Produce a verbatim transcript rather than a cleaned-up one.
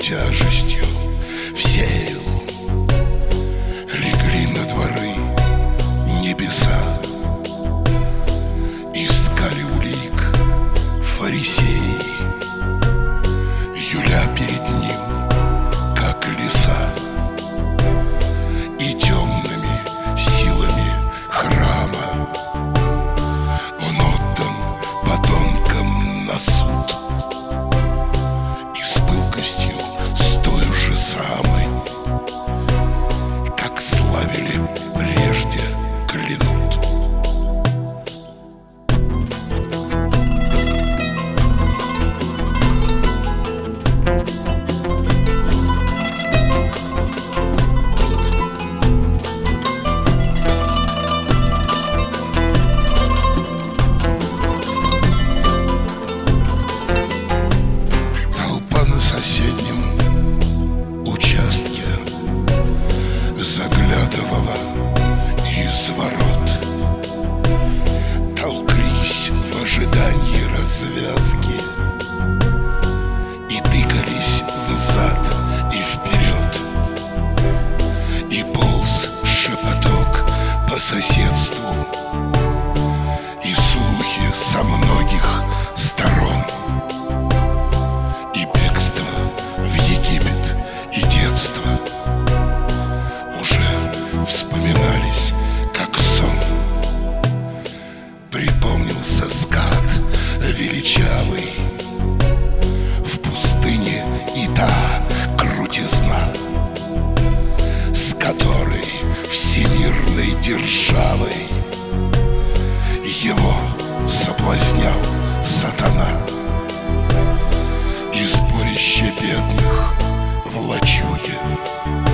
тяжестью всею легли на дворы небеса. Искали улик фарисеи, юля перед ним, как лиса, и темными силами храма он отдан подонкам на суд. И с пылкостью с той же самой, как славили прежде, клянут. соседнем участке заглядывала из ворот, толклись в ожидании развязки и тыкались взад и вперед, и полз шепоток по соседству, и слухи со многих сторон, и детство уже вспоминались, как сон. Припомнился скат величавый в пустыне, и та крутизна, с которой всемирной державой его соблазнял сатана. И сборище бедных в лачуге